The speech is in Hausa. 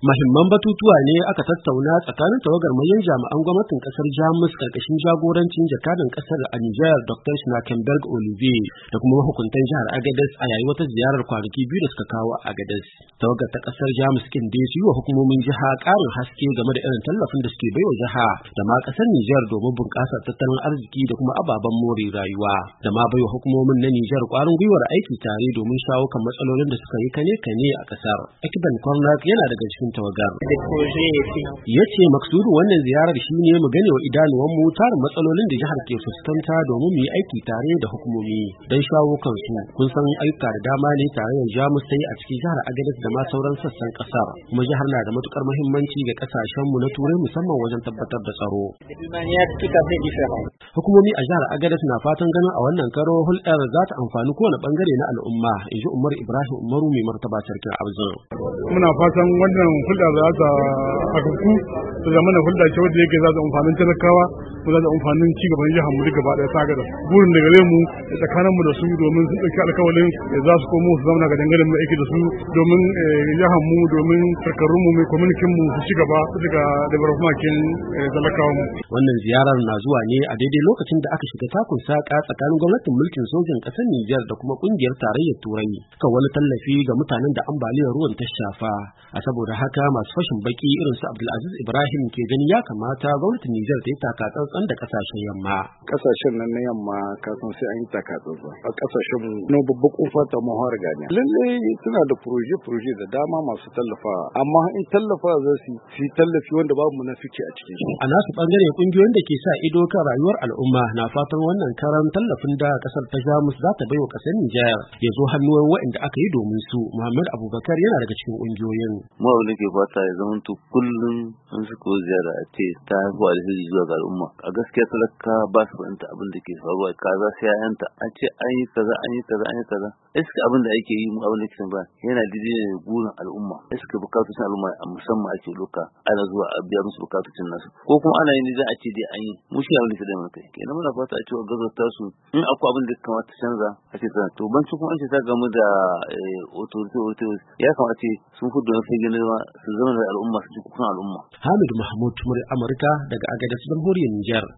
Mahimman batutuwa ne aka tattauna tsakanin tawagar manyan jami'an gwamnatin kasar Jamus karkashin jagorancin jakadan kasar a Niger Dr. Schnackenberg Olivier da kuma mahukuntan jihar Agadez a yayin wata ziyarar kwanaki biyu da suka kawo a Agadez. Tawagar ta kasar Jamus kin dai su yi wa hukumomin jiha ƙarin haske game da irin tallafin da suke baiwa jiha da ma kasar Niger domin bunƙasa tattalin arziki da kuma ababen more rayuwa da ma baiwa hukumomin na Niger ƙwarin gwiwar aiki tare domin shawo kan matsalolin da suka yi kane a kasar. Ekben Kornak yana daga cikin tawagar. Ya ce maksudin wannan ziyarar shi ne mu gane wa idanuwanmu tarin matsalolin da jihar ke fuskanta domin mu yi aiki tare da hukumomi don shawo kansu. Kun san ayyuka da dama ne tarayyar Jamus ta yi a cikin jihar Agadez da ma sauran sassan kasar. Kuma jihar na da matukar muhimmanci ga kasashenmu na Turai musamman wajen tabbatar da tsaro. Hukumomi a jihar Agadez na fatan ganin a wannan karo hulɗar za ta amfani kowane bangare na al'umma, in ji Umar Ibrahim Umaru mai martaba sarkin Abzin. Muna fatan wannan hulɗa za ta haƙaƙu da zamana hulɗa ce wadda yake za ta amfanin talakawa ko za ta amfanin ci gaban jihar mu gaba ɗaya ta gada. Burin da gare mu da tsakaninmu da su domin sun ɗauki alƙawalin za su komo su zauna ga dangane mu aiki da su domin jihar mu domin karkarun mu mai kwaminikin mu su ci gaba daga development kin talakawa mu. Wannan ziyarar na zuwa ne a daidai lokacin da aka shiga takun saka tsakanin gwamnatin mulkin sojin ƙasar Nijar da kuma ƙungiyar tarayyar Turai kan wani tallafi ga mutanen da ambaliyar ruwan ta shafa. A saboda haka masu fashin baki irin su Abdulaziz Ibrahim ke gani ya kamata gwamnatin Nijar ta yi takatsantsan da kasashen yamma. Kasashen nan na yamma kasan sai an yi takatsantsan. A kasashen mu na babban kofa ta muhawar gani. Lalle suna da proje da dama masu tallafawa, amma in tallafa za su yi tallafi wanda babu munafiki a cikin shi. A nasu bangare kungiyoyin da ke sa ido kan rayuwar al'umma na fatan wannan karan tallafin da kasar ta Jamus za ta baiwa kasar Nijar ya zo hannuwan waɗanda aka yi domin su. Muhammad Abubakar yana daga cikin kungiyoyin. Mu abin da ke fata ya zama to kullum an suka ziyara a ce ta haifu alheri zuwa ga al'umma. A gaskiya talaka ba su fahimta abin da ke faruwa kaza sai yayanta a ce an yi kaza. Iska abin da ake yi mu abin da ke ba yana daidai da burin al'umma. Iska bukatun al'umma a musamman ake loka ana zuwa a biya musu bukatun nasu. Ko kuma ana yin za a ce dai an yi mu shi abin da ke da mu kai. Kenan muna fata a ce gazarta su in akwai abin da kamata canza a ce tana to ban kuma an ce ta gamu da authority ya kamata sun fi don sai gani su zama da al'umma su ji kukan al'umma. Hamid Mahmud, Amurka daga Agadez, Jamhuriyar Nijar.